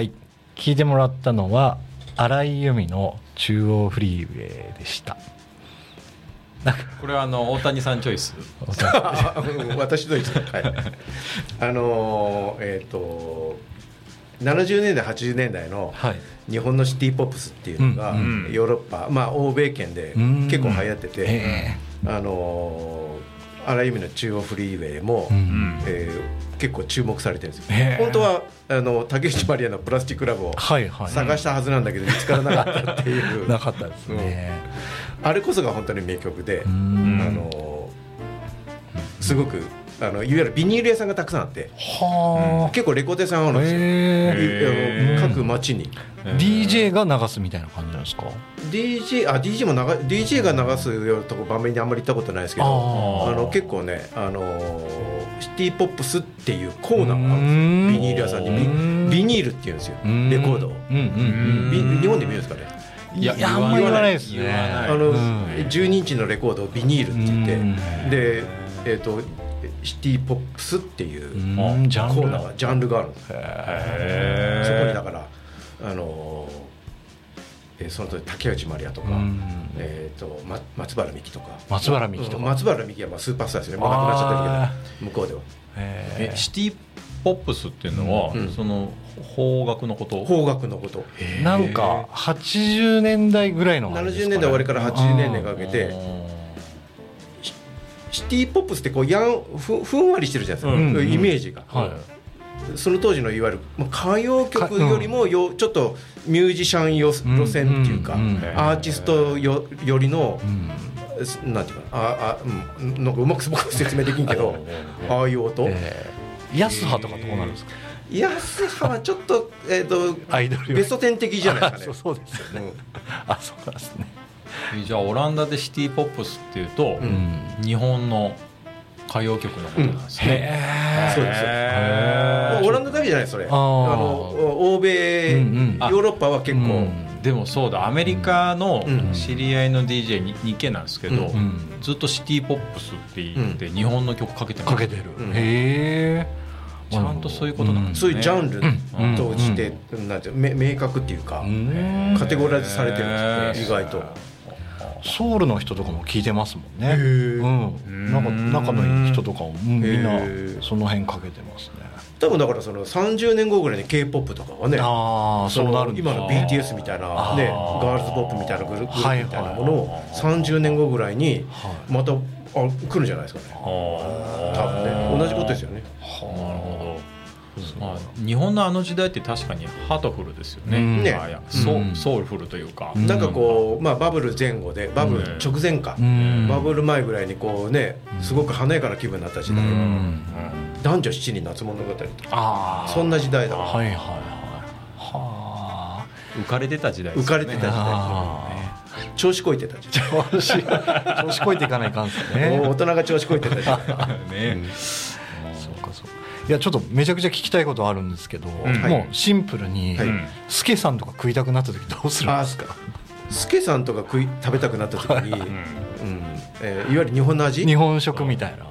はい、聞いてもらったのは荒井由実の中央フリーウェイでした。 これは大谷さんチョイス私の意見、はい70年代80年代の日本のシティポップスっていうのがヨーロッパ、欧米圏で結構流行ってて、荒井由実の中央フリーウェイも、結構注目されてるんですよ。本当は竹内まりやのプラスチックラブを探したはずなんだけど見つからなかったっていうなかったですね、 あれこそが本当に名曲で、すごくいわゆるビニール屋さんがたくさんあって、結構レコード屋さんあるんですよ、各町に。 DJ が流すみたいな感じなんですか。 DJ が流すようなとこ場面にあんまり行ったことないですけど、結構ね、シティポップスっていうコーナーがあるんですよ、ビニール屋さんに。ビニールって言うんですよ、レコードを。日本で見るんですかね。 いやあんまり言わないですね。 12インチのレコードをビニールって言って、でシティポップスっていうコーナーがジャンルがあるんです。そこにだからその時竹内まりやとか、松原みきとか。松原みきはスーパースターですね。もう亡くなっちゃってるけど向こうでは。 シティポップスっていうのは、その邦楽のこと。 なんか80年代ぐらいの 70年代終わりから80年代かけて、シティポップスってこうふんわりしてるじゃないですか、イメージが。その当時のいわゆる歌謡曲よりもちょっとミュージシャン路線っていうか、アーティストよりの、なんていうかなんかうまく僕説明できんけど、ああいう音。 安葉とかどうなるんですか。 安葉はちょっとアイドルベスト10的じゃないですかね。 そうですよね。そうなんですね。 じゃあオランダでシティポップスっていうと、日本の歌謡曲のことなんですね。 そうです。オランダだけじゃないそれ。欧米、ヨーロッパは結構。 でもそうだ、アメリカの知り合いの DJ に日系なんですけど、ずっとシティポップスって言って日本の曲かけてます。 かけてる。へえ。 ちゃんとそういうことなんですね。 そういうジャンルとしてなんて明確っていうかカテゴライズされてるんですよね、意外と。 ソウルの人とかも聞いてますもんね。なんか仲のいい人とかもみんなその辺かけてますね。 多分だからその30年後ぐらいに K-POP とかはね、 そうなるんですね。 今の BTS みたいなね、ガールズポップみたいなグループみたいなものを30年後ぐらいにまた来るんじゃないですかね。多分ね、同じことですよね。 なるほど。日本の時代って確かにハートフルですよね。ソウルフルというか、 なんかこう、バブル前後でバブル直前か、バブル前ぐらいにこうね、すごく華やかな気分になった時代、男女7人夏物語とか、そんな時代だ。 浮かれてた時代。 浮かれてた時代。調子こいてた時代。 調子こいていかないかんですね。 大人が調子こいてた時代。 そうか。いやちょっとめちゃくちゃ聞きたいことあるんですけど、もうシンプルにスケさんとか食いたくなった時どうするんですか。 スケさんとか食べたくなった時に、いわゆる日本の味、 日本食みたいな。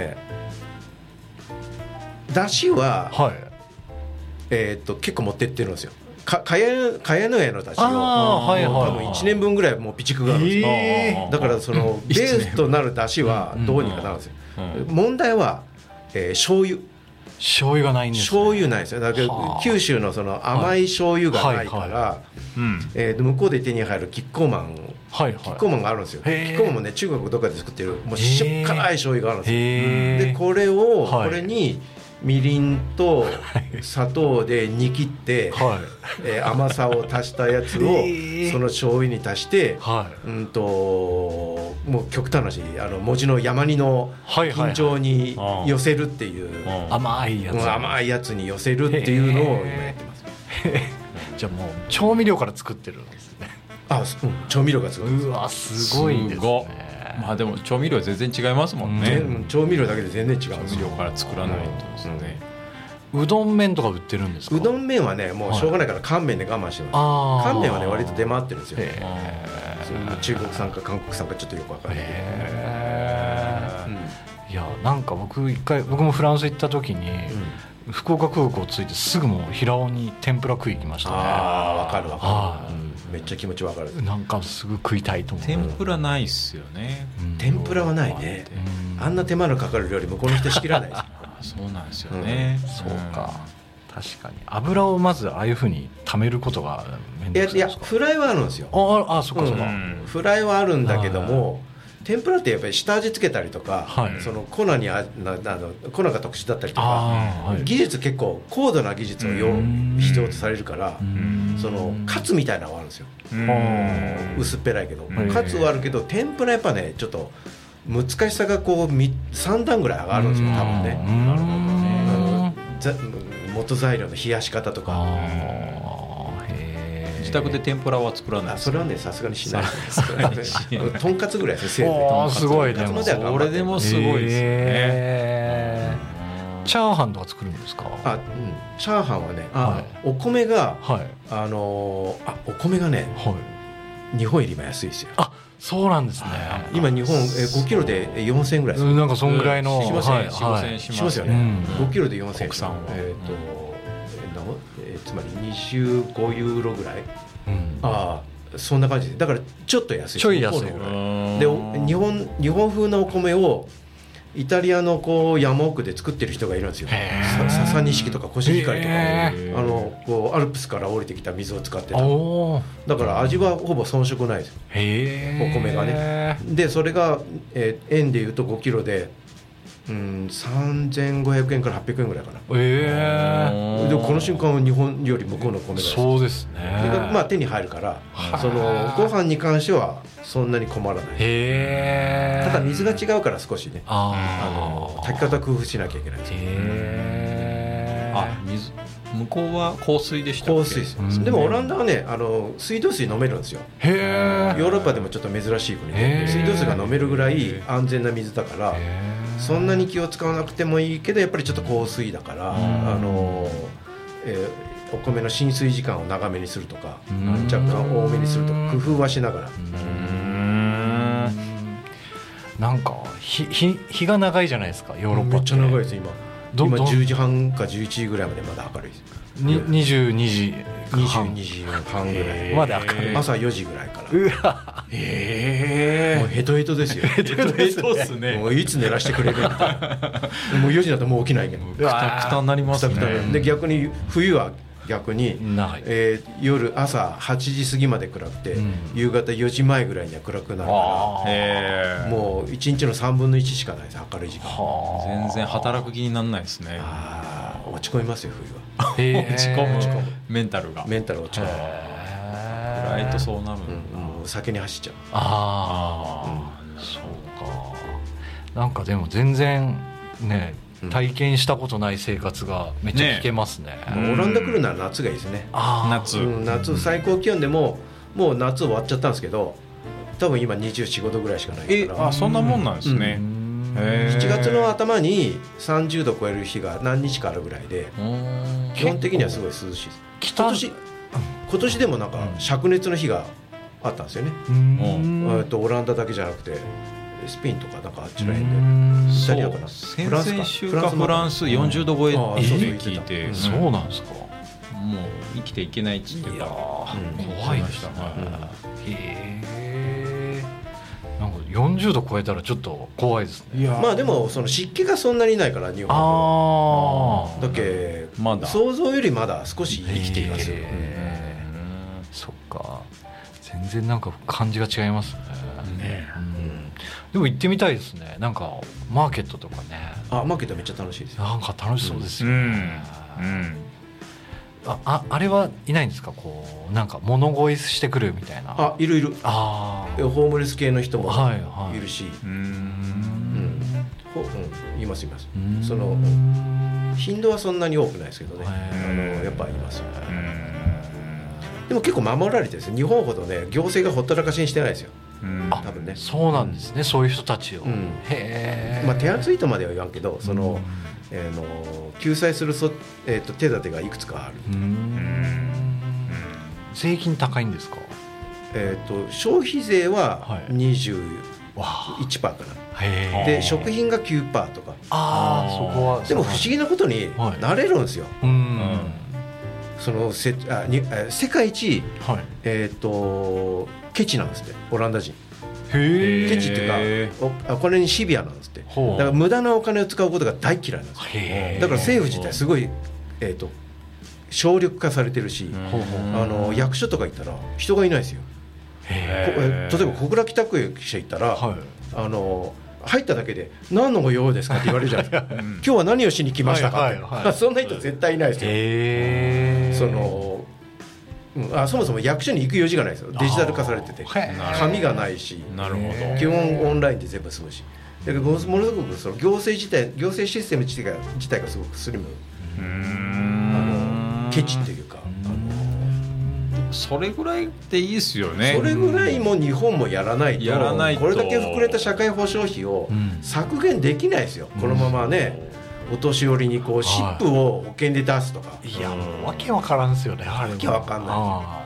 だしは結構持ってってるんですよ。茅野屋のだしを多分1年分ぐらいもう備蓄があるんですよ。だからそのベースとなるだしはどうにかなるんですよ。問題は醤油がないんですね。 醤油ないですよ。だけど九州のその甘い醤油がないから、向こうで手に入るキッコーマンがあるんですよ。キッコーマンもね、中国どっかで作ってるもうしょっ辛い醤油があるんですよ。でこれにみりんと砂糖で煮切って、甘さを足したやつをその醤油に足して、もう極端なし文字の山煮の緊張に寄せるっていう、 甘いやつに寄せるっていうのを今やってます。 じゃあもう調味料から作ってるんですね。 調味料がすごい。 うわすごいですね。 でも調味料は全然違いますもんね。 調味料だけで全然違うんですよ。 調味料から作らないとですね。 うどん麺とか売ってるんですか。 うどん麺はねもうしょうがないから乾麺で我慢してます。乾麺はね割と出回ってるんですよ。中国産か韓国産かちょっとよくわからないけど。いやなんか僕もフランス行った時に、 福岡空港着いてすぐもう平尾に天ぷら食い行きましたね。 わかるわかる、めっちゃ気持ちわかる。 なんかすぐ食いたいと思う。 天ぷらないっすよね、 天ぷらはないね。あんな手間のかかる料理向こうの人仕切らないそうなんですよね、 そうか、確かに油をまずああいうふうに貯めることがめんどくさいですか。 いやフライはあるんですよ。 あ、そっかそっか、 フライはあるんだけども、天ぷらってやっぱり下味つけたりとか、その粉に粉が特殊だったりとか、技術結構高度な技術を必要とされるから、そのカツみたいなのがあるんですよ。薄っぺらいけど、カツはあるけど天ぷらやっぱねちょっと難しさがこう3段ぐらい上がるんですよ多分ね。なるほどね。元材料の冷やし方とか。 自宅で天ぷらは作らない。 それはねさすがにしないですとんかつぐらいですね。 すごいね。 それでもすごいですね。 チャーハンとか作るんですか。 チャーハンはね、お米がお米がね日本よりも安いですよ。 そうなんですね。 今日本5キロで4000円ぐらいです。 なんかそんぐらいのしますよね。5キロで4000円。国産つまり25ユーロぐらい。そんな感じで、だからちょっと安い。 ちょい安いぐらいで、日本風のお米をイタリアのこう山奥で作ってる人がいるんですよ。笹錦とかコシヒカリとかこうアルプスから降りてきた水を使ってた。だから味はほぼ遜色ないですよ、お米がね。でそれが、円でいうと5キロで3500円から800円ぐらいかな。でもこの瞬間は日本より向こうの米がそうですね。 それが手に入るから、そのご飯に関してはそんなに困らない。ただ水が違うから少しね炊き方工夫しなきゃいけないです。 水向こうは硬水でしたっけ。 硬水です。でもオランダはね水道水飲めるんですよ。ヨーロッパでもちょっと珍しい国で水道水が飲めるぐらい安全な水だから、そんなに気を使わなくてもいいけどやっぱりちょっと硬水だからお米の浸水時間を長めにするとか若干多めにするとか工夫はしながら。 なんか日が長いじゃないですかヨーロッパって。 めっちゃ長いです今10時半か11時ぐらいまでまだ明るいです。 22時半ぐらいまで明るい。 朝4時ぐらいから。 うわもうヘトヘトですよ。 ヘトですね。 もういつ寝らしてくれるみたいな。もう4時だともう起きないけどくたくたになりますね。 で逆に冬は逆に夜朝8時過ぎまで暗くて夕方4時前ぐらいには暗くなるからもう1日の3分の1しかないです。明るい時間全然働く気にならないですね。 落ち込みますよ冬は。 落ち込むメンタルが落ち込む。 暗いとそうなる。 酒に走っちゃう。 そうか。なんかでも全然ね体験したことない生活がめっちゃ聞けますね。 オランダ来るなら夏がいいですね。夏最高気温でももう夏終わっちゃったんですけど多分今24、5度ぐらいしかないから。 そんなもんなんですね。 7月の頭に30度超える日が何日かあるぐらいで基本的にはすごい涼しいです。今年でもなんか灼熱の日があったんですよね。オランダだけじゃなくてスペインとかなんかあっちらへんでイタリアかな。 先々週かフランス40度超えって聞いて。 そうなんですか。もう生きていけないっつってた。 怖いでしたね。なんか40度超えたらちょっと怖いですね。 まあでもその湿気がそんなにないから日本だけ想像よりまだ少し生きていますよ。 そっか。全然なんか感じが違いますね。でも行ってみたいですね。なんかマーケットとかね。 マーケットめっちゃ楽しいです。 なんか楽しそうですよね。あれはいないんですか。こうなんか物乞いしてくるみたいな。 いる。ホームレス系の人もいるし、います。その頻度はそんなに多くないですけどね。やっぱいますよ。でも結構守られてるんですよ。日本ほどね行政がほったらかしにしてないですよ。多分ね。 そうなんですね。そういう人たちを。 手厚いとまでは言わんけど、その救済する手立てがいくつかある。 税金高いんですか。 消費税は20 1%かな。で食品が 9% とか。 そこはでも不思議なことになれるんですよ。その世界一、ケチなんですって、オランダ人。ケチっていうかこれにシビアなんですって。だから無駄なお金を使うことが大嫌いなんですよ。だから政府自体すごい省力化されてるし、役所とか行ったら人がいないですよ。例えば小倉北区役所行ったら、入っただけで何のご用ですかって言われるじゃないですか。今日は何をしに来ましたかって、そんな人絶対いないですよ。そもそも役所に行く用事がないですよ。デジタル化されてて紙がないし、基本オンラインで全部済むし、だけどものすごくその行政システム自体がすごくスリム、ケチっていうか、 それぐらいでいいですよね。 それぐらいも日本もやらないとこれだけ膨れた社会保障費を削減できないですよ。このままね、お年寄りにこうシップを保険で出すとか、 いやもうわけわからんですよね。 わけわかんない、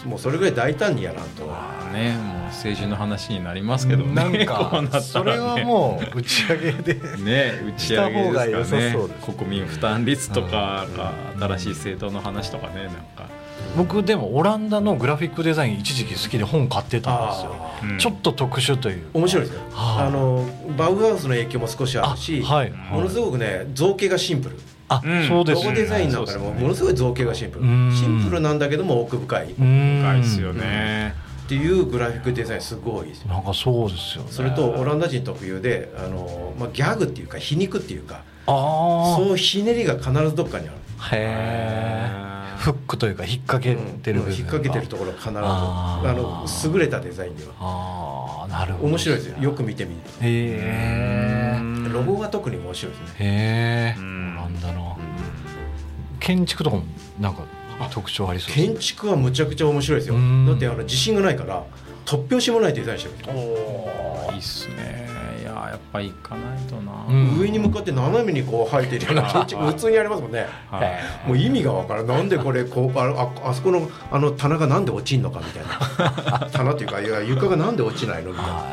もうそれぐらい大胆にやらんとね、もう政治の話になりますけどね。 なんかそれはもう打ち上げでね、打ち上げですかね。国民負担率とか新しい政党の話とかね。なんか僕でもオランダのグラフィックデザイン一時期好きで本買ってたんですよ。ちょっと特殊という面白いですよ。バウハウスの影響も少しあるし、ものすごくね造形がシンプル。 そうです。 ロゴデザインなんかでもものすごい造形がシンプル、シンプルなんだけども奥深い、 深いですよね。 っていうグラフィックデザインすごいですよ。 なんかそうですよね。 それとオランダ人特有でギャグっていうか皮肉っていうか、そうひねりが必ずどっかにある。 フックというか引っ掛けてる部分、 引っ掛けてるところ必ず優れたデザインでは。 なるほど。 面白いですよ。よく見てみると。ロゴが特に面白いですね。なんだろう。建築とかもなんか特徴ありそうです。 建築はむちゃくちゃ面白いですよ。だって自信がないから突拍子もないデザインしてる。 いいっすね。いややっぱ行かないとな。 上に向かって斜めにこう生えてるような建築普通にありますもんね。もう意味が分からん。なんでこれこうあそこの棚がなんで落ちんのかみたいな。棚っていうか床がなんで落ちないのみたいな。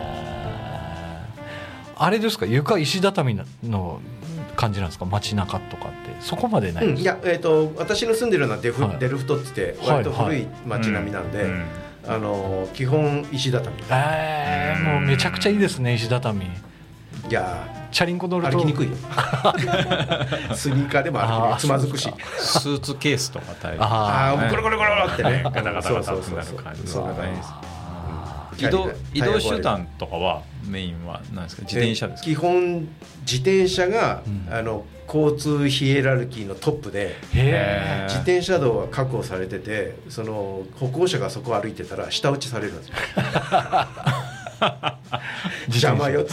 あれですか、床石畳の感じなんですか、街中とかってそこまでないですか。 いや私の住んでるのはデルフトって言って割と古い街並みなんで。基本石畳。 もうめちゃくちゃいいですね、石畳。いやチャリンコ乗ると歩きにくいよ。スニーカーでも歩きにくい、つまずくし。 スーツケースとかタイプ。 ゴロゴロゴロってね、 ガタガタガタってなる感じ。そうです。移動手段とかはメインは何ですか。自転車ですか。 基本自転車が交通ヒエラルキーのトップで、自転車道は確保されてて、その歩行者がそこを歩いてたら下打ちされるんですよ。邪魔よっつって。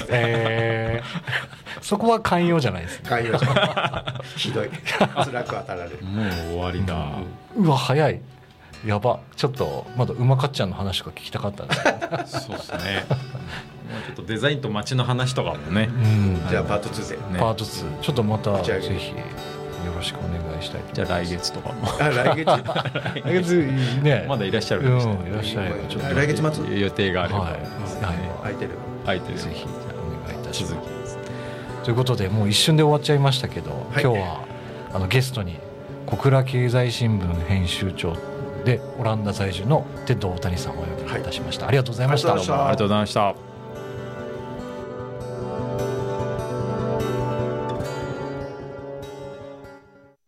そこは寛容じゃないですね。 寛容じゃない。ひどい。辛く当たられる。 もう終わりだ。 うわ早い。やば。ちょっとまだうまかっちゃんの話とか聞きたかったんですけど。 そうですね。ちょっとデザインと街の話とかもね。 じゃあパート2で。 パート2。ちょっとまたぜひよろしくお願いしたいと。 じゃあ来月とかも。 来月ね。 まだいらっしゃるんですね。 いらっしゃる。 ちょっと来月末予定があれば。 空いてる。 ぜひお願いいたします。ということでもう一瞬で終わっちゃいましたけど、今日はゲストに小倉経済新聞編集長でオランダ在住のテッド大谷さんをお呼びいたしました。ありがとうございました。 ありがとうございました。